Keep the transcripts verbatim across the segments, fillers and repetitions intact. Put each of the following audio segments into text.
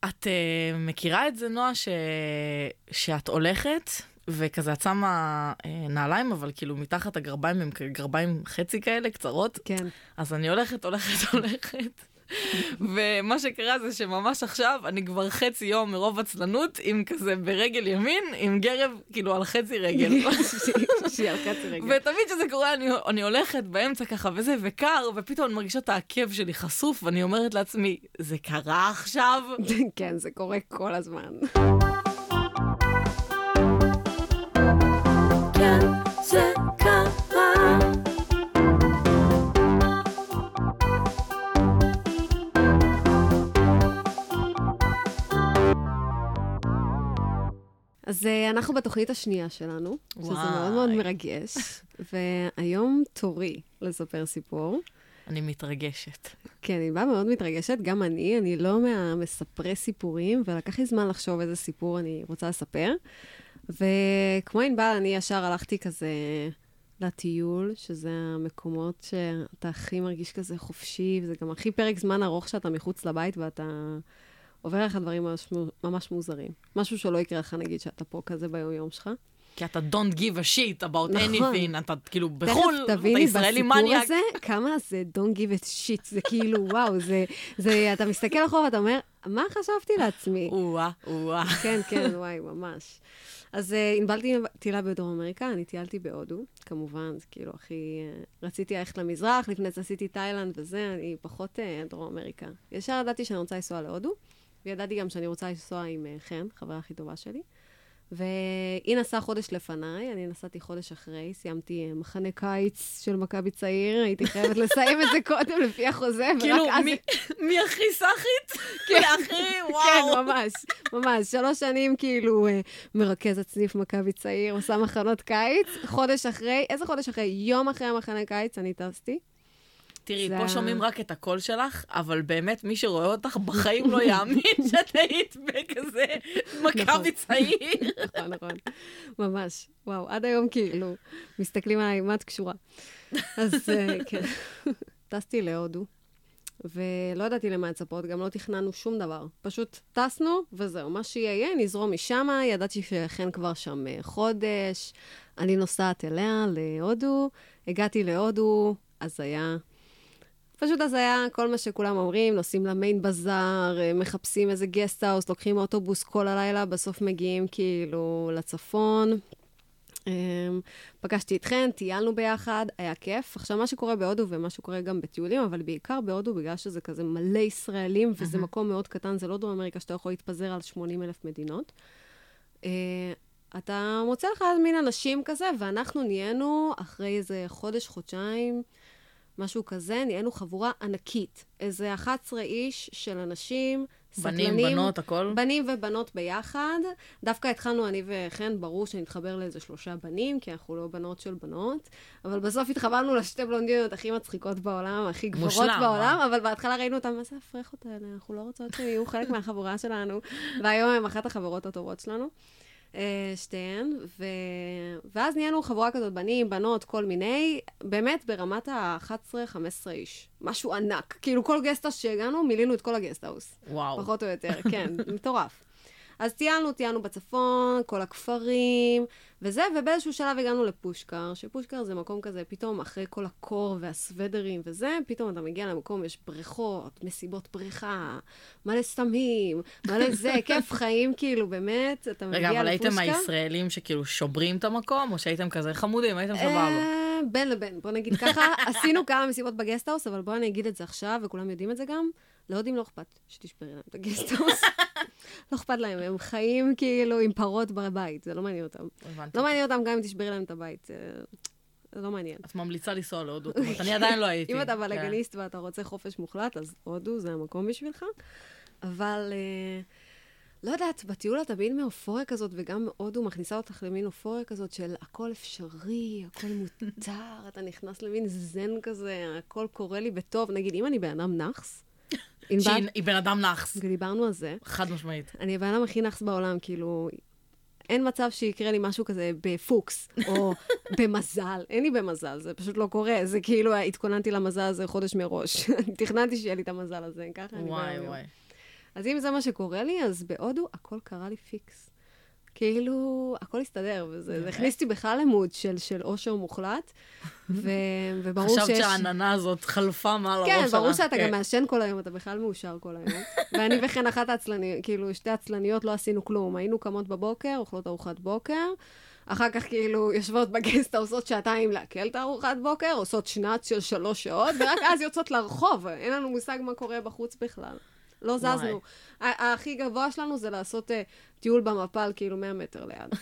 את uh, מכירה את זה, נועה, ש... שאת הולכת, וכזה את שמה uh, נעליים, אבל כאילו מתחת הגרביים הם גרביים חצי כאלה, קצרות. כן. אז אני הולכת, הולכת, הולכת. ומה שקרה זה שממש עכשיו, אני כבר חצי יום מרוב עצלנות, עם כזה ברגל ימין, עם גרב, כאילו על חצי רגל. שהיא על חצי רגל. ותמיד שזה קורה, אני, אני הולכת באמצע ככה וזה, וקר, ופתאום אני מרגישה את העקב שלי חשוף, ואני אומרת לעצמי, זה קרה עכשיו? כן, זה קורה כל הזמן. כן, זה קרה. אז אנחנו בתוכנית השנייה שלנו, שזה וואי. מאוד מאוד מרגש, והיום תורי לספר סיפור. אני מתרגשת. כן, אני באה מאוד מתרגשת, גם אני, אני לא מהמספרי סיפורים, ולקח לי זמן לחשוב איזה סיפור אני רוצה לספר. וכמו ענבל, אני ישר הלכתי כזה לטיול, שזה המקומות שאתה הכי מרגיש כזה חופשי, וזה גם הכי פרק זמן ארוך שאתה מחוץ לבית, ואתה עובר לך דברים ממש, ממש מוזרים. משהו שלא יקרה לך, נגיד, שאתה פה כזה ביום יום שלך. כי אתה don't give a shit about נכון. anything, אתה כאילו בחול, תכף תביני ישראלי בסיפור מניאק. הזה, כמה זה don't give a shit, זה כאילו, וואו, זה, זה, אתה מסתכל אחורה ואתה אומר, מה חשבתי לעצמי? וואה, וואה. כן, כן, וואי, ממש. אז הנבלתי טילה בדרום אמריקה, אני טיילתי בהודו, כמובן, זה כאילו הכי... רציתי ללכת למזרח, לפני זה עשיתי תאילנד וזה, אני פחות דרום אמריקה. ישר ידעתי שאני רוצה לנסוע להודו, וידעתי גם שאני רוצה לנסוע עם חן, חברה הכי טובה שלי. והיא נסעה חודש לפניי, אני נסעתי חודש אחרי, סיימתי מחנה קיץ של מכבי צעיר, הייתי חייבת לסיים את זה קודם לפי החוזה, כאילו, מי הכי סחית? כן, הכי, וואו. כן, ממש, ממש. שלוש שנים כאילו מרכזת סניף מכבי צעיר, עושה מחנות קיץ, חודש אחרי, איזה חודש אחרי? יום אחרי המחנה קיץ אני טסתי. תראי, פה שומעים רק את הקול שלך, אבל באמת מי שרואה אותך בחיים לא יאמין שאת היית בכזה מכבי צעיר. נכון, נכון. ממש. וואו, עד היום כאילו, מסתכלים עליי, מה את קשורה? אז כן. טסתי להודו, ולא ידעתי למה לצפות, גם לא תכננו שום דבר. פשוט טסנו, וזהו, מה שיהיה, נזרום משם, ידעתי שכן כבר שם חודש, אני נוסעת אליה להודו, הגעתי להודו, אז היה... פשוט אז היה כל מה שכולם אומרים, נוסעים למיין בזאר, מחפשים איזה גסט-האוס, לוקחים אוטובוס כל הלילה, בסוף מגיעים כאילו לצפון. פגשתי אתכן, טיילנו ביחד, היה כיף. עכשיו, מה שקורה בהודו ומה שקורה גם בטיולים, אבל בעיקר בהודו, בגלל שזה כזה מלא ישראלים, וזה מקום מאוד קטן, זה לא דרום אמריקה שאתה יכול להתפזר על שמונים אלף מדינות. אתה מוצא לך מין אנשים כזה, ואנחנו נהיינו אחרי איזה חודש, חודשיים, משהו כזה, נהיינו חבורה ענקית. איזה אחת עשרה איש של אנשים, בנים, סטלנים, בנות, הכל? בנים ובנות ביחד. דווקא התחלנו אני וכן, ברור שנתחבר לאיזה שלושה בנים, כי אנחנו לא בנות של בנות, אבל בסוף התחברנו לשתי בלונדינות הכי מצחיקות בעולם, הכי גבוהות מושלם, בעולם, מה? אבל בהתחלה ראינו אותם, מה זה הפרחות האלה? אנחנו לא רוצות שהם יהיו חלק מהחבורה שלנו, והיום הם אחת החברות הטובות שלנו. שתיהן, ו... ואז נהיינו חבורה כזאת, בנים, בנות, כל מיני, באמת ברמת ה-אחת עשרה חמש עשרה איש. משהו ענק. כאילו כל גסטהאוס שהגענו, מילינו את כל הגסטהאוס. וואו. פחות או יותר, כן, מטורף. אז טיילנו, טיילנו בצפון, כל הכפרים, וזה, ובאיזשהו שלב הגענו לפושקר, שפושקר זה מקום כזה, פתאום אחרי כל הקור והסוודרים וזה, פתאום אתה מגיע למקום, יש בריכות, מסיבות בריכה, מלא סתמים, מלא זה, כיף חיים, כאילו, באמת, אתה מגיע לפושקר. רגע, אבל הייתם הישראלים שכאילו שוברים את המקום, או שהייתם כזה חמודים, הייתם סבבה? בין לבין, בוא נגיד ככה, עשינו כמה מסיבות בגסטהאוס, אבל בוא אני אגיד את זה עכשיו, וכולם יודעים את זה גם, לא יודעים לא אכפת שתשברי להם את הגסטהאוס. לא אכפת להם, הם חיים כאילו עם פרות בבית, זה לא מעניין אותם. לא מעניין אותם גם אם תשברי להם את הבית, זה לא מעניין. את ממליצה לנסוע להודו, אני עדיין לא הייתי. אם אתה בלגניסט ואתה רוצה חופש מוחלט, אז הודו זה המקום בשבילך. אבל לא יודעת, בטיול אתה תמיד מאופוריה כזאת, וגם הודו מכניסה אותך למין אופוריה כזאת של הכל אפשרי, הכל מותר, אתה נכנס למין זן כזה, הכל קורה לי בטוב. נגיד, אם אני בן אדם נחס, שהיא בן אדם נחס. דיברנו על זה. חד משמעית. אני הבן אדם הכי נחס בעולם, כאילו, אין מצב שיקרה לי משהו כזה בפוקס, או במזל. אין לי במזל, זה פשוט לא קורה. זה כאילו, התכוננתי למזל הזה חודש מראש. תכננתי שיהיה לי את המזל הזה, ככה אני וואי, וואי. אז אם זה מה שקורה לי, אז בהודו הכל קרה לי פיקס. כאילו, הכל הסתדר, וזה הכניס אותי בכלל למוד של, של אושר מוחלט, ו, וברור שיש... חשבת שהעננה הזאת חלפה מעל הראש כן, שלה. ברור שאתה גם מעשן כל היום, אתה בכלל מאושר כל היום. ואני וכן אחת העצלניות, כאילו, שתי עצלניות לא עשינו כלום. היינו קמות בבוקר, אוכלות ארוחת בוקר, אחר כך כאילו יושבות בגסטה, עושות שעתיים להקל את הארוחת בוקר, עושות שנץ של שלוש שעות, ורק אז יוצאות לרחוב. אין לנו מושג מה קורה בחוץ בכלל. לא זזנו. הכי גבוה שלנו זה לעשות טיול במפל, כאילו מאה מטר ליד.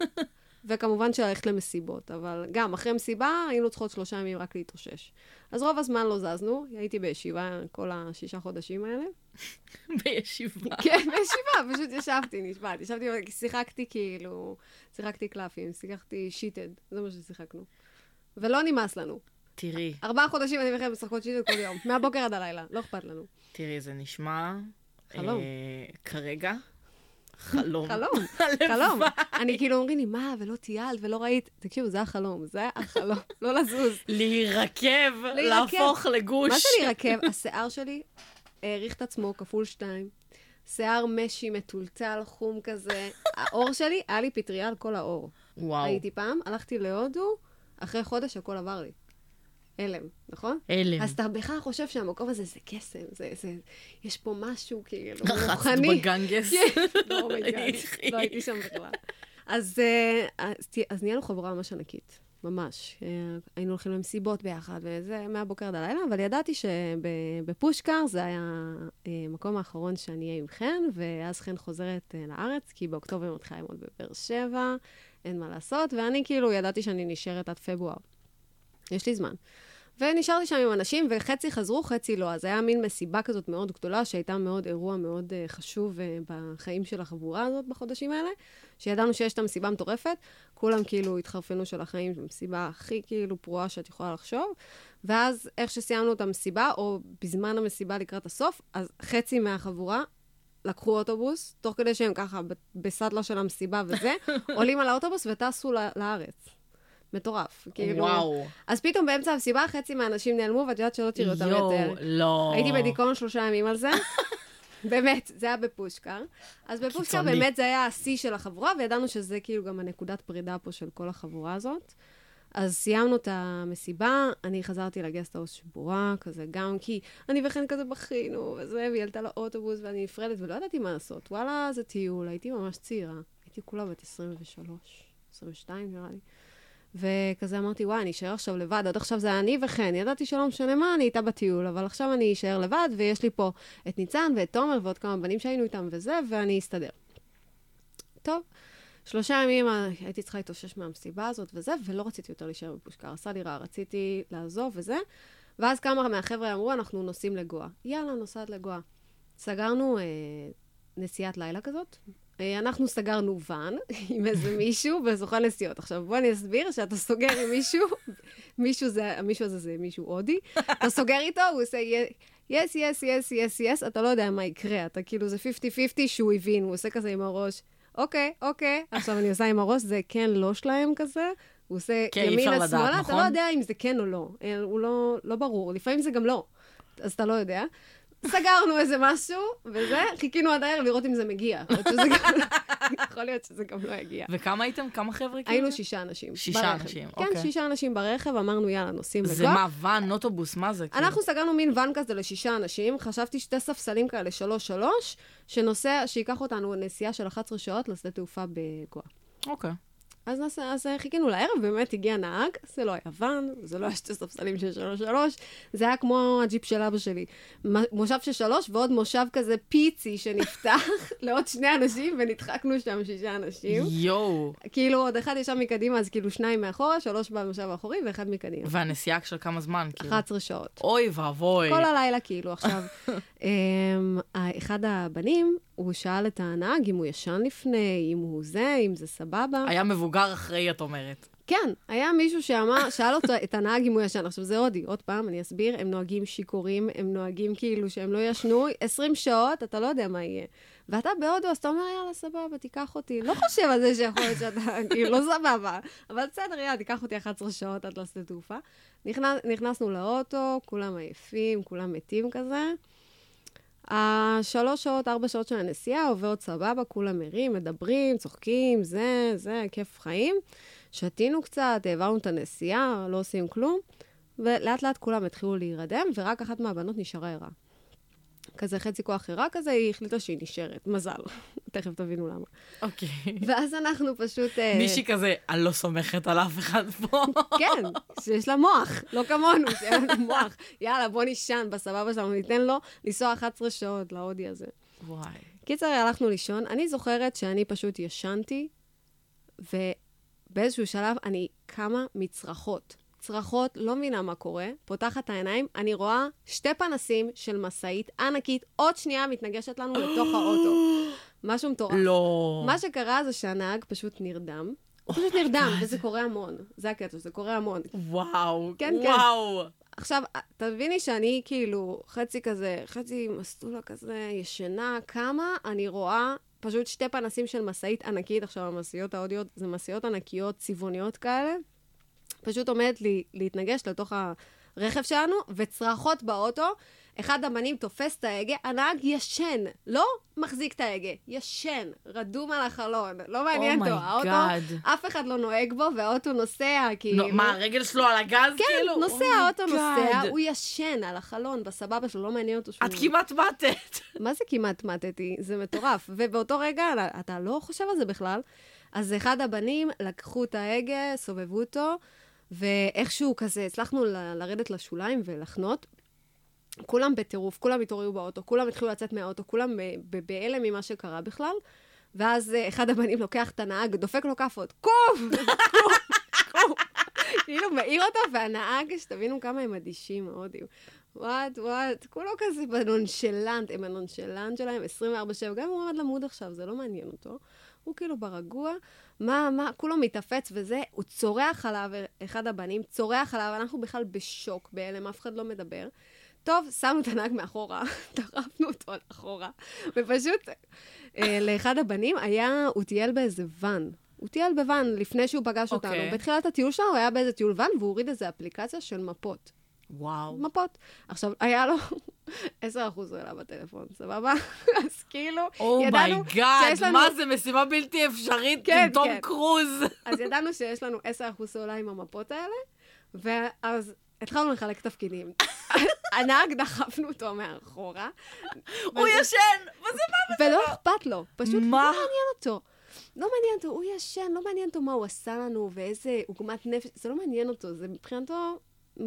וכמובן שהלכת למסיבות, אבל גם אחרי מסיבה היינו צריכות שלושה ימים רק להתאושש. אז רוב הזמן לא זזנו, הייתי בישיבה כל השישה חודשים האלה. בישיבה. כן, בישיבה, פשוט ישבתי, נשבעת. ישבתי, שיחקתי כאילו, שיחקתי קלפים, שיחקתי שיטד, זה מה ששיחקנו. ולא נמאס לנו. תראי. ארבעה חודשים אני וכם משחקות שיטד כל יום, מהבוקר עד הלילה, לא אכפת לנו. תראי, זה נשמע... חלום. כרגע? חלום. חלום, חלום. אני כאילו אומרים לי, מה, ולא טיילת ולא ראית. תקשיבו, זה החלום, זה החלום, לא לזוז. להירקב, להפוך לגוש. מה זה להירקב? השיער שלי העריך את עצמו כפול שתיים. שיער משי מטולטל, חום כזה. האור שלי, היה לי פטריה על כל האור. וואו. הייתי פעם, הלכתי להודו, אחרי חודש הכל עבר לי. אלם, נכון? אלם. אז אתה בכלל חושב שהמקום הזה זה קסם, זה, זה, יש פה משהו כאילו רחצת בגנגס. לא, לא הייתי שם בכלל. אז, אז, אז נהיינו חברה ממש ענקית, ממש. היינו הולכים למסיבות ביחד, וזה מהבוקר עד הלילה, אבל ידעתי שבפושקר זה היה המקום האחרון שאני אהיה עם חן, ואז חן חוזרת לארץ, כי באוקטובר מתחילה ללמוד בבאר שבע, אין מה לעשות, ואני כאילו ידעתי שאני נשארת עד פברואר. יש לי זמן. ונשארתי שם עם אנשים, וחצי חזרו, חצי לא. אז היה מין מסיבה כזאת מאוד גדולה, שהייתה מאוד אירוע מאוד uh, חשוב uh, בחיים של החבורה הזאת בחודשים האלה, שידענו שיש את המסיבה מטורפת, כולם כאילו התחרפנו של החיים, המסיבה הכי כאילו פרועה שאת יכולה לחשוב, ואז איך שסיימנו את המסיבה, או בזמן המסיבה לקראת הסוף, אז חצי מהחבורה לקחו אוטובוס, תוך כדי שהם ככה בסדלה של המסיבה וזה, עולים על האוטובוס וטסו לארץ. מטורף. כאילו, וואו. אז פתאום באמצע המסיבה, חצי מהאנשים נעלמו, ואת יודעת שלא תראו אותם יותר. יואו, לא. הייתי בדיכאון שלושה ימים על זה. באמת, זה היה בפושקר. אז בפושקר באמת זה היה השיא של החבורה, וידענו שזה כאילו גם הנקודת פרידה פה של כל החבורה הזאת. אז סיימנו את המסיבה, אני חזרתי לגסטהאוס שבורה, כזה גם כי אני וכן כזה בכינו, וזה, והיא עלתה לאוטובוס, ואני נפרדת, ולא ידעתי מה לעשות. וואלה, זה טיול, הייתי ממש צעירה. הייתי כולה בת עשרים ושלוש, עשרים ושתיים נראה לי. וכזה אמרתי, וואי, אני אשאר עכשיו לבד, עד עכשיו זה אני וכן, ידעתי שלא משנה מה, אני איתה בטיול, אבל עכשיו אני אשאר לבד, ויש לי פה את ניצן ואת תומר ועוד כמה בנים שהיינו איתם וזה, ואני אסתדר. טוב, שלושה ימים הייתי צריכה להתאושש מהמסיבה הזאת וזה, ולא רציתי יותר להישאר בפושקר, עשה לי רע, רציתי לעזוב וזה, ואז כמה מהחבר'ה אמרו, אנחנו נוסעים לגואה. יאללה, נוסעת לגואה. סגרנו אה, נסיעת לילה כזאת, אנחנו סגרנו ואן עם איזה מישהו בסוכן נסיעות. עכשיו, בוא אני אסביר שאתה סוגר עם מישהו, מישהו זה, המישהו הזה זה מישהו הודי, אתה סוגר איתו, הוא עושה yes, yes, yes, yes, yes, אתה לא יודע מה יקרה, אתה כאילו זה חמישים חמישים שהוא הבין, הוא עושה כזה עם הראש, אוקיי, אוקיי, עכשיו אני עושה עם הראש, זה כן לא שלהם כזה, הוא עושה ימינה שמאלה, אתה לא יודע אם זה כן או לא, הוא לא, לא ברור, לפעמים זה גם לא, אז אתה לא יודע. סגרנו איזה משהו, וזה, חיכינו עד הערב לראות אם זה מגיע. יכול להיות שזה גם לא יגיע. וכמה הייתם? כמה חבר'ה? היינו שישה אנשים. שישה אנשים, אוקיי. כן, שישה אנשים ברכב, אמרנו, יאללה, נוסעים לגוע. זה מה, ואן, אוטובוס, מה זה? אנחנו סגרנו מין ואן כזה לשישה אנשים, חשבתי שתי ספסלים כאלה, שלוש שלוש, שנוסע, שיקח אותנו נסיעה של אחת עשרה שעות לשדה תעופה בגוע. אוקיי. אז, אז, אז חיכינו לערב, באמת הגיע נהג, זה לא היה ואן, זה לא היה שתי ספסלים של שלוש שלוש, זה היה כמו הג'יפ של אבא שלי. מושב של שלוש ועוד מושב כזה פיצי שנפתח לעוד שני אנשים, ונדחקנו שם שישה אנשים. יואו. כאילו עוד אחד ישב מקדימה, אז כאילו שניים מאחורה, שלוש במושב האחורי ואחד מקדימה. והנסיעה של כמה זמן? אחת עשרה שעות. אוי ואבוי. כל הלילה כאילו. עכשיו, אחד הבנים, הוא שאל את הנהג אם הוא ישן לפני, אם הוא זה, אם זה סבבה. היה מבוגר אחרי, את אומרת. כן, היה מישהו שאמר, שאל אותו, את הנהג אם הוא ישן. עכשיו, זה הודי, עוד פעם, אני אסביר, הם נוהגים שיקורים, הם נוהגים כאילו שהם לא ישנו, עשרים שעות, אתה לא יודע מה יהיה. ואתה בהודו, אז אתה אומר, יאללה, סבבה, תיקח אותי. לא חושב על זה שיכול להיות שאתה, כאילו, לא סבבה. אבל בסדר, יאללה, תיקח אותי אחת עשרה שעות עד לשדה תעופה. נכנס, נכנסנו לאוטו, כולם עייפים, כולם מתים כזה. השלוש שעות, ארבע שעות של הנסיעה עוברות סבבה, כולם מרים, מדברים, צוחקים, זה, זה, כיף חיים. שתינו קצת, העברנו את הנסיעה, לא עושים כלום, ולאט לאט כולם התחילו להירדם, ורק אחת מהבנות נשארה ערה. כזה חצי כוח ערה כזה, היא החליטה שהיא נשארת. מזל. תכף תבינו למה. אוקיי. ואז אנחנו פשוט... מישהי כזה, אני לא סומכת על אף אחד פה. כן, שיש לה מוח, לא כמונו, שיש לה מוח. יאללה, בוא נישן בסבבה שלנו, ניתן לו לנסוע אחת עשרה שעות להודי הזה. וואי. קיצר, הלכנו לישון. אני זוכרת שאני פשוט ישנתי, ובאיזשהו שלב אני קמה מצרחות. צרחות, לא מבינה מה קורה, פותחת את העיניים, אני רואה שתי פנסים של מסעית ענקית, עוד שנייה מתנגשת לנו לתוך האוטו. משהו מטורף. לא. מה שקרה זה שהנהג פשוט נרדם. הוא פשוט נרדם, וזה קורה המון. זה הקטע, זה קורה המון. וואו, כן, וואו. עכשיו, תביני שאני כאילו חצי כזה, חצי מסלולה כזה, ישנה, כמה אני רואה פשוט שתי פנסים של מסעית ענקית. עכשיו, המסעיות ההודיות זה מסעיות ענקיות, צבעוניות כאלה. פשוט עומדת לי, להתנגש לתוך הרכב שלנו, וצרחות באוטו. אחד הבנים תופס את ההגה, הנהג ישן, לא מחזיק את ההגה, ישן, רדום על החלון, לא מעניין אותו, האוטו, אף אחד לא נוהג בו, והאוטו נוסע, כאילו... מה, הרגל שלו על הגז, כאילו? כן, נוסע, האוטו נוסע, הוא ישן על החלון, בסבבה שלו, לא מעניין אותו שום... את כמעט מתת. מה זה כמעט מתתי? זה מטורף. ובאותו רגע, אתה לא חושב על זה בכלל, אז אחד הבנים לקחו את ההגה, סובבו אותו, ואיכשהו כזה, הצלחנו ל- לרדת לשוליים ולחנות. כולם בטירוף, כולם התעוררו באוטו, כולם התחילו לצאת מהאוטו, כולם בהלם ממה שקרה בכלל. ואז אחד הבנים לוקח את הנהג, דופק לו כפות, קוף! קוף! קוף! כאילו מעיר אותו, והנהג, שתבינו כמה הם אדישים מאוד. וואט, וואט, כולו כזה בנונשלנט, הם הנונשלנט שלהם, עשרים וארבע שבע, גם הוא עמד למוד עכשיו, זה לא מעניין אותו. הוא כאילו ברגוע, מה, מה, כולו מתאפץ וזה, הוא צורח עליו, אחד הבנים, צורח עליו, אנחנו בכלל בשוק, בהלם, אף אחד לא מדבר. טוב, שמנו את הנהג מאחורה, דחפנו אותו לאחורה, ופשוט אה, לאחד הבנים היה, הוא טייל באיזה ואן. הוא טייל בוואן לפני שהוא פגש אותנו. Okay. בתחילת הטיול שלנו הוא היה באיזה טיול ואן, והוא הוריד איזו אפליקציה של מפות. וואו. מפות. עכשיו, היה לו עשרה אחוז רעלה בטלפון, סבבה? אז כאילו, ידענו שיש לנו... מה זה, משימה בלתי אפשרית כן, עם תום כן. קרוז. אז ידענו שיש לנו עשרה אחוז רעלה עם המפות האלה, ואז התחלנו לחלק תפקידים. הנהג דחפנו אותו מאחורה. הוא ישן! מה זה מה? ולא אכפת לו. פשוט לא מה? מעניין אותו. לא מעניין אותו, הוא ישן, לא מעניין אותו מה הוא עשה לנו, ואיזה עוגמת נפש, זה לא מעניין אותו, זה מבחינתו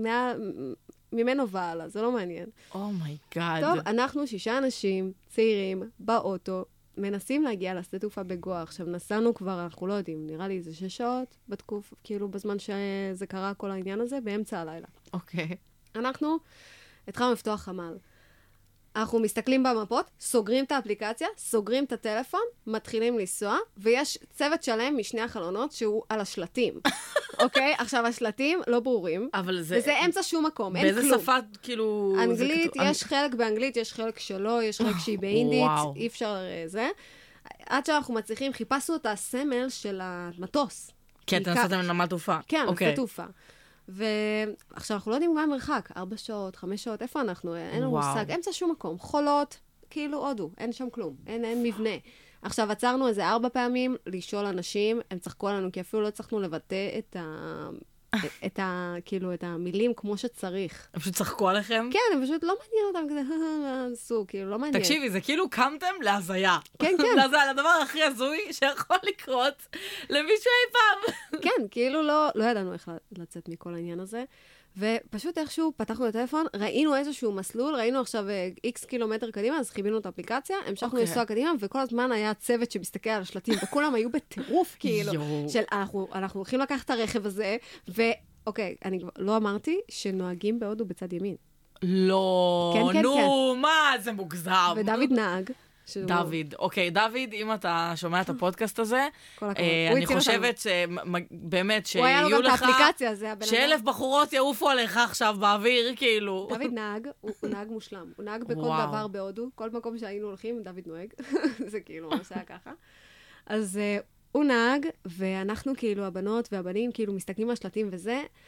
ממנו והלאה, זה לא מעניין. אומייגאד. טוב, אנחנו שישה אנשים צעירים באוטו, מנסים להגיע לשדה תעופה בגואה. עכשיו, נסענו כבר, אנחנו לא יודעים, נראה לי זה שש שעות בתקוף, כאילו בזמן שזה קרה כל העניין הזה, באמצע הלילה. אוקיי. אנחנו התחלנו לפתוח חמ"ל. אנחנו מסתכלים במפות, סוגרים את האפליקציה, סוגרים את הטלפון, מתחילים לנסוע, ויש צוות שלם משני החלונות שהוא על השלטים. אוקיי? עכשיו, השלטים לא ברורים. אבל זה... וזה אמצע שום מקום, אין כלום. באיזה שפה, כאילו... אנגלית, יש חלק באנגלית, יש חלק שלא, יש חלק שהיא באינדית, אי אפשר זה. עד שאנחנו מצליחים, חיפשנו את הסמל של המטוס. כן, אתם נסעתם לנמל תעופה. כן, לשדה תעופה. ועכשיו, אנחנו לא יודעים מה המרחק, ארבע שעות, חמש שעות, איפה אנחנו? אין לנו מושג, אמצע שום מקום, חולות, כאילו הודו, אין שם כלום, אין, אין מבנה. עכשיו, עצרנו איזה ארבע פעמים לשאול אנשים, הם צחקו עלינו, כי אפילו לא הצלחנו לבטא את ה... את ה... כאילו, את המילים כמו שצריך. הם פשוט צחקו עליכם? כן, הם פשוט לא מעניין אותם כזה, עשו, כאילו, לא מעניין. תקשיבי, זה כאילו קמתם להזיה. כן, כן. להזיה, לדבר הכי הזוי שיכול לקרות למישהו אי פעם. כן, כאילו לא, לא ידענו איך לצאת מכל העניין הזה. ופשוט איכשהו פתחנו את הטלפון, ראינו איזשהו מסלול, ראינו עכשיו איקס קילומטר קדימה, אז חיבינו את האפליקציה, המשכנו לנסוע קדימה, וכל הזמן היה צוות שמסתכל על השלטים, וכולם היו בטירוף, כאילו, של אנחנו, אנחנו הולכים לקחת את הרכב הזה, ואוקיי, אני לא אמרתי שנוהגים בהודו בצד ימין. לא, כן, כן, נו, כן. מה, זה מוגזם. ודוד נהג. דוד, אוקיי, דוד, אם אתה שומע את הפודקאסט הזה, אני חושבת שבאמת שיהיו לך... הוא היה לו גם את האפליקציה, זה הבן אדם. שאלף בחורות יעופו עליך עכשיו באוויר, כאילו. דוד נהג, הוא נהג מושלם. הוא נהג בכל דבר בהודו, כל מקום שהיינו הולכים, דוד נוהג. זה כאילו ממש היה ככה. אז הוא נהג, ואנחנו כאילו, הבנות והבנים, כאילו מסתכלים על שלטים וזה,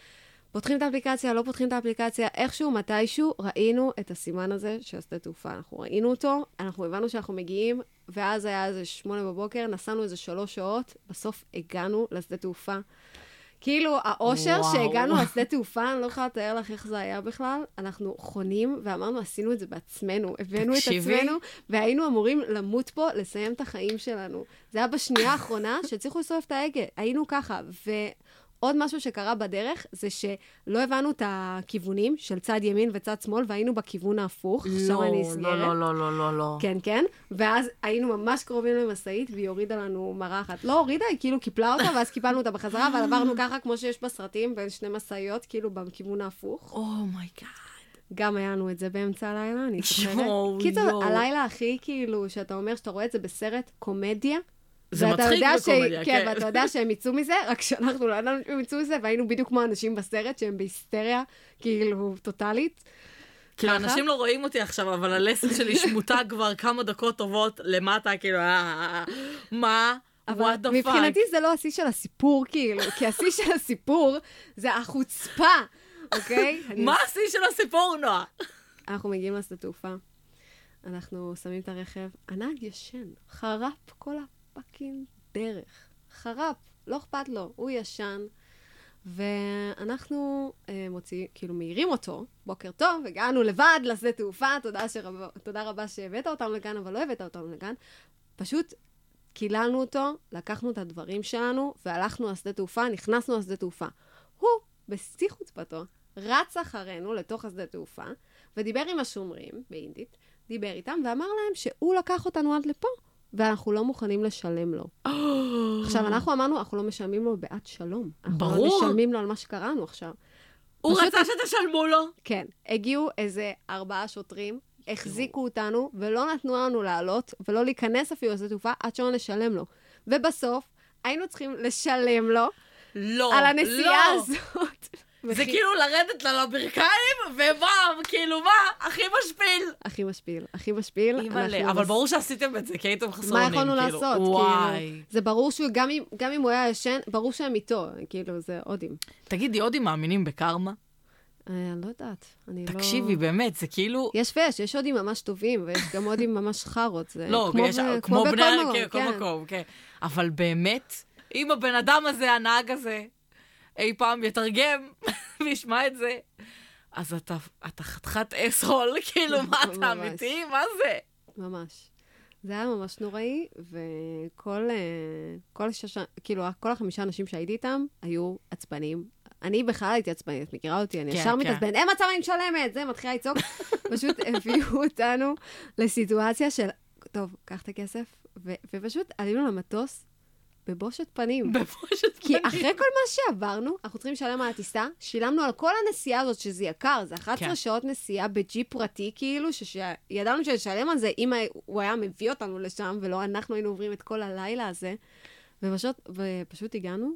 פותחים את האפליקציה, לא פותחים את האפליקציה, איכשהו, מתישהו, ראינו את הסימן הזה של השדה תעופה. אנחנו ראינו אותו, אנחנו הבנו שאנחנו מגיעים, ואז היה איזה שמונה בבוקר, נסענו איזה שלוש שעות, בסוף הגענו לשדה תעופה. כאילו, האושר שהגענו לשדה תעופה, אני לא יכולה לתאר לך איך זה היה בכלל, אנחנו חונים, ואמרנו, עשינו את זה בעצמנו, הבאנו את עצמנו, והיינו אמורים למות פה, לסיים את החיים שלנו. זה היה בשנייה האחרונה שצריכו לסוף את ההגה. היינו ככה, ו... עוד משהו שקרה בדרך, זה שלא הבנו את הכיוונים של צד ימין וצד שמאל, והיינו בכיוון ההפוך. לא, לא, לא, לא, לא, לא, לא. כן, כן. ואז היינו ממש קרובים למסעית, והיא הורידה לנו מרחת. לא הורידה, היא כאילו קיפלה אותה, ואז קיפלנו אותה בחזרה, אבל עברנו ככה, כמו שיש בסרטים, בין שני מסעיות, כאילו בכיוון ההפוך. אומייגאד. גם היה לנו את זה באמצע הלילה, אני זוכרת. קיצור, הלילה הכי כאילו, שאתה אומר שאתה רואה את זה בסרט קומדיה, זה מצחיק בקומדיה, כן. ואתה יודע שהם יצאו מזה, רק שאנחנו לא ידענו שהם יצאו מזה, והיינו בדיוק כמו אנשים בסרט, שהם בהיסטריה, כאילו, טוטלית. כאילו, אנשים לא רואים אותי עכשיו, אבל הלסת שלי שמוטה כבר כמה דקות טובות למטה, כאילו, מה? אבל מבחינתי זה לא השיא של הסיפור, כאילו, כי השיא של הסיפור זה החוצפה, אוקיי? מה השיא של הסיפור, נועה? אנחנו מגיעים לשדה תעופה, אנחנו שמים את הרכב, הנהג ישן, חרף כל ה... פאקינג דרך. חרף, לא אכפת לו, הוא ישן, ואנחנו אה, מוציאים, כאילו מהירים אותו, בוקר טוב, הגענו לבד לשדה תעופה, תודה, שרב... תודה רבה שהבאת אותנו לגן, אבל לא הבאת אותנו לגן, פשוט קיללנו אותו, לקחנו את הדברים שלנו, והלכנו לשדה תעופה, נכנסנו לשדה תעופה. הוא, בשיא חוצפתו, רץ אחרינו לתוך השדה תעופה, ודיבר עם השומרים, באינדית, דיבר איתם, ואמר להם שהוא לקח אותנו עד לפה, ואנחנו לא מוכנים לשלם לו. עכשיו, אנחנו אמרנו, אנחנו לא משלמים לו בעד שלום. אנחנו לא משלמים לו על מה שקראנו עכשיו. הוא רצה שתשלמו לו? כן. הגיעו איזה ארבעה שוטרים, החזיקו אותנו, ולא נתנו לנו לעלות, ולא להיכנס אפילו לשדה תעופה, עד שלא נשלם לו. ובסוף, היינו צריכים לשלם לו, על הנסיעה הזאת. זה כאילו לרדת לה לברכיים, ומה, כאילו מה, הכי משפיל. הכי משפיל, הכי משפיל. אבל ברור שעשיתם את זה, כי הייתם חסרונים. מה יכולנו לעשות? וואי. זה ברור שהוא, גם אם הוא היה ישן, ברור שהם איתו, כאילו, זה הודים. תגידי, הודים מאמינים בקרמה? אני לא יודעת. תקשיבי, באמת, זה כאילו... יש ויש, יש הודים ממש טובים, ויש גם הודים ממש חרות. לא, כמו בני, כמו מקום, כן. אבל באמת, אם הבן אדם הזה, הנהג הזה, אי פעם יתרגם וישמע את זה, אז אתה, אתה חתיכת אסהול, כאילו, מה אתה אמיתי? מה זה? ממש. זה היה ממש נוראי, וכל כל שש, כאילו, כל החמישה אנשים שהייתי איתם היו עצבנים. אני בכלל הייתי עצבנית, את מכירה אותי, אני ישר מתעצבנת, אין מצב אני משלמת, זה מתחילה לצעוק. פשוט הביאו אותנו לסיטואציה של, טוב, קח את הכסף, ופשוט עלינו למטוס, בבושת פנים. בבושת כי פנים. אחרי כל מה שעברנו, אנחנו צריכים לשלם על הטיסה, שילמנו על כל הנסיעה הזאת, שזה יקר, זה אחת עשרה כן. שעות נסיעה בג'יפ פרטי, כאילו, שידענו שנשלם על זה, אם הוא היה מביא אותנו לשם, ולא אנחנו היינו עוברים את כל הלילה הזה. ופשוט, ופשוט הגענו,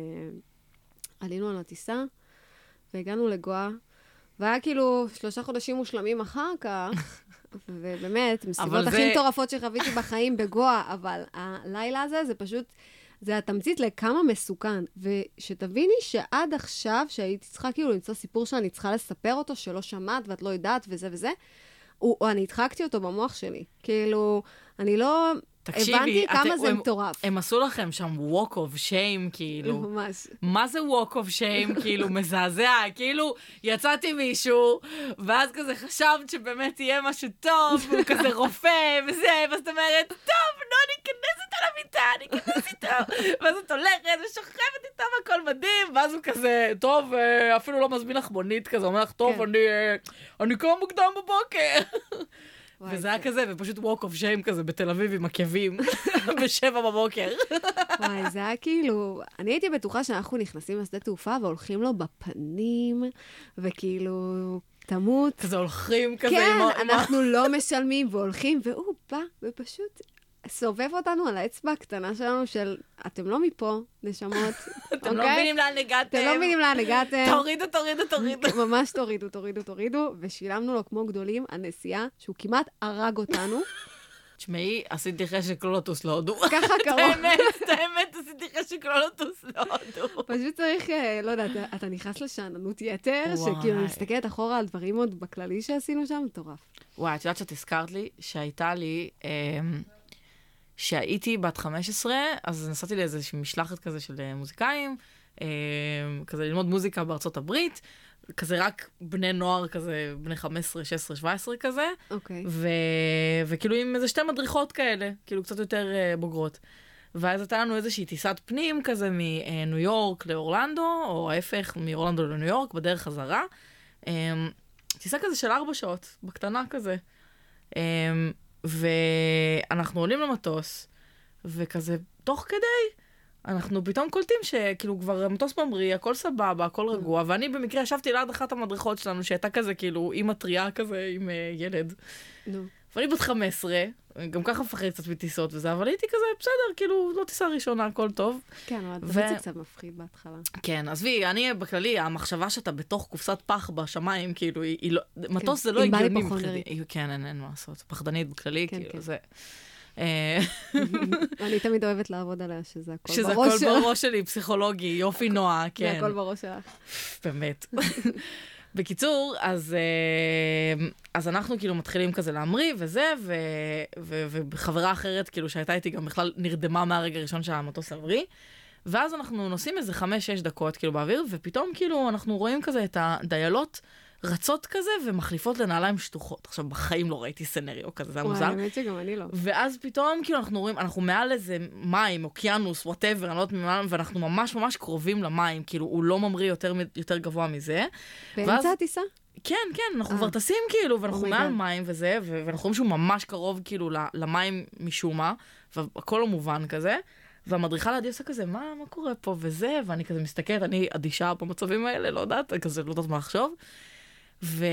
ועלינו על הטיסה, והגענו לגואה, והיה כאילו שלושה חודשים מושלמים אחר כך, ובאמת, מסיבות הכי מטורפות שחוויתי בחיים בגואה, אבל הלילה הזה זה פשוט, זה התמצית לכמה מסוכן. ושתביני שעד עכשיו, שהייתי צריכה כאילו למצוא סיפור שאני צריכה לספר אותו, שלא שמעת ואת לא יודעת וזה וזה, או, או אני הדחקתי אותו במוח שלי. כאילו, אני לא... תקשיבי, הבנתי כמה את, זה הם, מטורף. הם עשו לכם שם walk of shame, כאילו. ממש. מה זה walk of shame, כאילו, מזעזע? כאילו, יצאתי מישהו, ואז כזה חשבת שבאמת יהיה משהו טוב, והוא כזה רופא, וזה, ואז את אומרת, טוב, לא, אני אכנס איתה למיטה, אני אכנס איתה. ואז את הולכת ושוכבת איתה, והכל מדהים, ואז הוא כזה, טוב, אפילו לא מזמין לך מונית כזה, אומר לך, טוב, אני, אני קום מוקדם בבוקר. וזה היה כזה, ופשוט walk of shame כזה בתל אביב עם עקבים, בשבע בבוקר. וואי, זה היה כאילו... אני הייתי בטוחה שאנחנו נכנסים לשדה תעופה והולכים לו בפנים, וכאילו, תמות. כזה הולכים כזה כן, עם... כן, אנחנו לא משלמים והולכים, והוא בא ופשוט סובב אותנו על האצבע הקטנה שלנו של, אתם לא מפה, נשמות. אתם לא מבינים לאן הגעתם. אתם לא מבינים לאן הגעתם. תורידו, תורידו, תורידו. ממש תורידו, תורידו, תורידו, ושילמנו לו כמו גדולים הנסיעה, שהוא כמעט הרג אותנו. תשמעי, עשיתי חשק לא לטוס להודו. ככה קרוב. האמת, האמת, עשיתי חשק לא לטוס להודו. פשוט צריך, לא יודעת, אתה נכנס לשעננות יתר, שכאילו מסתכלת אחורה על דברים עוד בכללי שעשינו שם, מטורף. וואי, את יודעת שאת הזכרת לי שהייתה לי, שהייתי בת חמש עשרה, אז נסעתי לאיזושהי משלחת כזה של מוזיקאים, כזה ללמוד מוזיקה בארצות הברית, כזה רק בני נוער כזה, בני חמש עשרה, שש עשרה, שבע עשרה כזה. אוקיי. ו... וכאילו עם איזה שתי מדריכות כאלה, כאילו קצת יותר uh, בוגרות. ואז הייתה לנו איזושהי טיסת פנים כזה מניו יורק לאורלנדו, או ההפך, מאורלנדו לניו יורק, בדרך חזרה. Um, טיסה כזה של ארבע שעות, בקטנה כזה. Um, ואנחנו עולים למטוס, וכזה תוך כדי, אנחנו פתאום קולטים שכאילו כבר המטוס ממריא, הכל סבבה, הכל רגוע, ואני במקרה ישבתי ליד אחת המדריכות שלנו, שהייתה כזה כאילו אימא טריה כזה עם uh, ילד. נו. ואני בת חמש עשרה, גם ככה מפחד קצת מטיסות וזה, אבל הייתי כזה, בסדר, כאילו, לא טיסה ראשונה, הכל טוב. כן, אבל ו... זה קצת מפחיד בהתחלה. כן, עזבי, אני בכללי, המחשבה שאתה בתוך קופסת פח בשמיים, כאילו, היא, היא לא, מטוס זה לא הגיוני מבחינתי. כן, אין, אין מה לעשות. פחדנית בכללי, כאילו, זה... אני תמיד אוהבת לעבוד עליה, שזה הכל בראש שזה הכל בראש שלי, פסיכולוגי, יופי נועה, כן. זה הכל בראש שלך. באמת. בקיצור, אז, אז אנחנו כאילו מתחילים כזה להמריא וזה, ו, ו, וחברה אחרת כאילו שהייתה איתי גם בכלל נרדמה מהרגע הראשון של המטוס המריא, ואז אנחנו נוסעים איזה חמש, שש דקות כאילו באוויר, ופתאום כאילו אנחנו רואים כזה את הדיילות רצות כזה ומחליפות לנעליים שטוחות. עכשיו, בחיים לא ראיתי סנריו כזה, זה היה מוזר. וואי, האמת שגם אני לא. ואז פתאום כאילו אנחנו רואים, אנחנו מעל איזה מים, אוקיינוס, whatever, אני לא יודעת ממה, ואנחנו ממש ממש קרובים למים, כאילו הוא לא ממריא יותר, יותר גבוה מזה. באמצע ואז... הטיסה? כן, כן, אנחנו כבר טסים כאילו, ואנחנו מעל מים וזה, ואנחנו רואים שהוא ממש קרוב כאילו למים משום מה, והכל לא מובן כזה. והמדריכה לידי עושה כזה, מה, מה קורה פה וזה, ואני כזה מסתכלת, אני אדישה במצבים האלה, לא יודעת, כזה לא יודעת מה לחשוב. ו...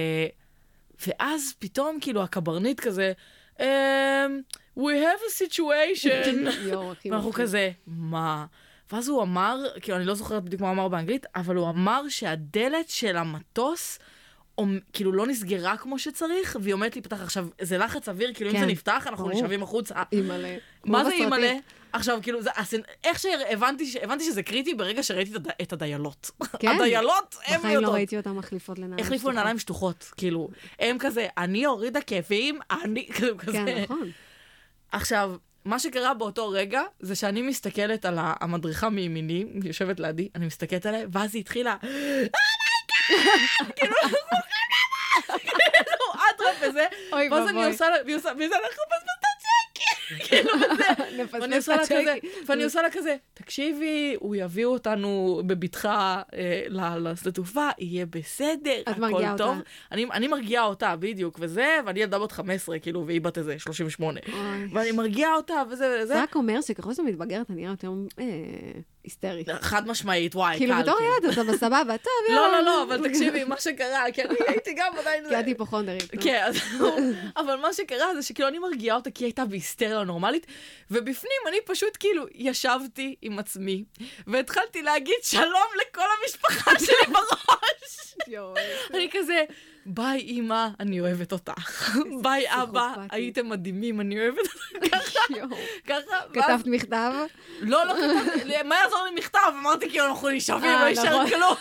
ואז פתאום כאילו הקברניט כזה, um, we have a situation. ואנחנו כזה, מה? ואז הוא אמר, כאילו אני לא זוכרת בדיוק מה הוא אמר באנגלית, אבל הוא אמר שהדלת של המטוס, כאילו לא נסגרה כמו שצריך, והיא אומרת לי פתח עכשיו, זה לחץ אוויר, כאילו אם זה נפתח, אנחנו נשאבים החוצה. אימאלה. מה זה אימאלה? עכשיו, כאילו, איך שהבנתי שזה קריטי ברגע שראיתי את הדיילות. הדיילות, הם יודעות. בחיים לא ראיתי אותם מחליפות לנעליים שטוחות. החליפו לנעליים שטוחות, כאילו. הם כזה, אני אוריד הכאבים, אני, כאילו, כזה. כן, נכון. עכשיו, מה שקרה באותו רגע, זה שאני מסתכלת על המדריכה מימיני, יושבת לידי, אני מסתכלת עליה, ואז היא התחילה, כאילו, כאילו, אטרף וזה, ואז אני עושה לה, והיא עושה לה, חפש כאילו, ואני עושה לה כזה, ואני עושה לה כזה, תקשיבי, הוא יביא אותנו בבטחה לשדה תעופה, יהיה בסדר, הכל טוב. אני מרגיעה אותה, בדיוק, וזה, ואני ילדה בת חמש עשרה, כאילו, והיא בת איזה שלושים ושמונה. ואני מרגיעה אותה, וזה, וזה. זה רק אומר שככל שאתה מתבגרת, אני אראה יותר היסטרי. חד משמעית, וואי, קל. כאילו, בתור ילד, אתה בסבבה, טוב, לא, לא, לא, אבל תקשיבי, מה שקרה, כי אני הייתי גם עדיין... כי את היפוכונדרית. כן, אבל מה שקרה זה שכאילו אני מרגיעה אותה, כי היא הייתה בהיסטריה נורמלית, ובפנים אני פשוט כאילו ישבתי עם עצמי, והתחלתי להגיד שלום לכל המשפחה שלי בראש. אני כזה, ביי אמא, אני אוהבת אותך. ביי אבא, הייתם מדהימים, אני אוהבת אותך. ככה. כתבת מכתב? לא, לא כתבתי, מה יעזור לי מכתב? אמרתי כאילו אנחנו נשאבים, לא יישאר כלום.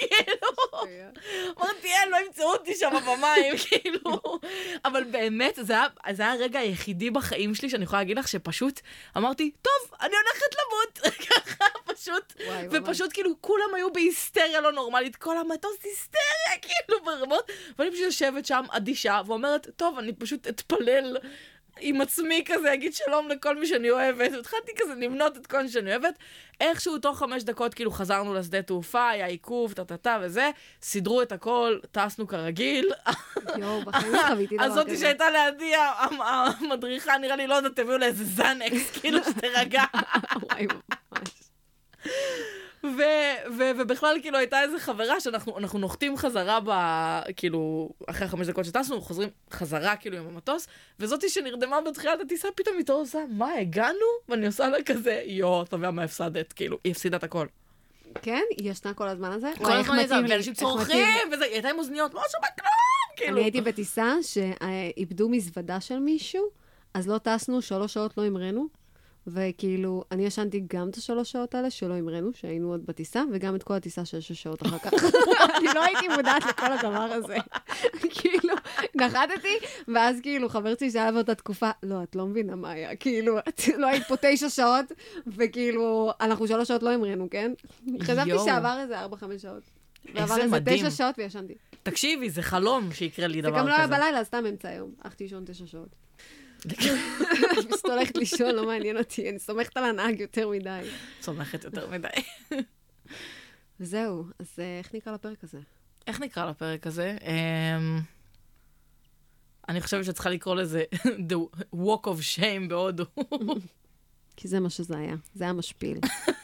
אמרתי, אין, לא ימצאו אותי שם במים, כאילו. אבל באמת, זה היה הרגע היחידי בחיים שלי שאני יכולה להגיד לך שפשוט אמרתי, טוב, אני הולכת למות. ככה, פשוט. ופשוט כאילו כולם היו בהיסטריה לא נורמלית, כל המטוס היסטריה, כאילו ברמות. ואני פשוט יושבת שם אדישה ואומרת, טוב, אני פשוט אתפלל עם עצמי כזה, אגיד שלום לכל מי שאני אוהבת. התחלתי כזה למנות את כל מי שאני אוהבת. איכשהו תוך חמש דקות כאילו חזרנו לשדה תעופה, היה עיכוב, טטטה וזה, סידרו את הכל, טסנו כרגיל. יואו, בחיים חוויתי דבר כזה. אז זאתי שהייתה לידי, המדריכה נראה לי לא יודעת, תביאו לה איזה זנקס, כאילו שתרגע. וואי, ממש. ובכלל כאילו הייתה איזו חברה שאנחנו נוחתים חזרה ב... כאילו, אחרי חמש דקות שטסנו, חוזרים חזרה כאילו עם המטוס, וזאתי שנרדמה בתחילת הטיסה, פתאום היא עושה, מה, הגענו? ואני עושה לה כזה, יו, אתה יודע מה הפסדת, כאילו, היא הפסידה את הכל. כן? היא ישנה כל הזמן הזה? כל הזמן הזה, ואנשים צורכים, וזה, היא הייתה עם אוזניות, לא שומע כלום, כאילו. אני הייתי בטיסה שאיבדו מזוודה של מישהו, אז לא טסנו, שלוש שעות לא המרנו, וכאילו, אני ישנתי גם את השלוש שעות האלה שלא המרנו, שהיינו עוד בטיסה, וגם את כל הטיסה של שש שעות אחר כך. אני לא הייתי מודעת לכל הדבר הזה. כאילו, נחתתי, ואז כאילו, חברתי שהיה באותה תקופה, לא, את לא מבינה מה היה, כאילו, את לא היית פה תשע שעות, וכאילו, אנחנו שלוש שעות לא המרנו, כן? חשבתי שעבר איזה ארבע, חמש שעות. ועבר איזה תשע שעות וישנתי. תקשיבי, זה חלום שיקרה לי דבר כזה. זה גם לא היה בלילה, אז סתם אמצע היום. הלכתי לישון תשע שעות. אני פשוט הולכת לישון, לא מעניין אותי. אני סומכת על הנהג יותר מדי. סומכת יותר מדי. וזהו, אז איך נקרא לפרק הזה? איך נקרא לפרק הזה? אני חושבת שצריכה לקרוא לזה The Walk of Shame בהודו. כי זה מה שזה היה. זה היה משפיל.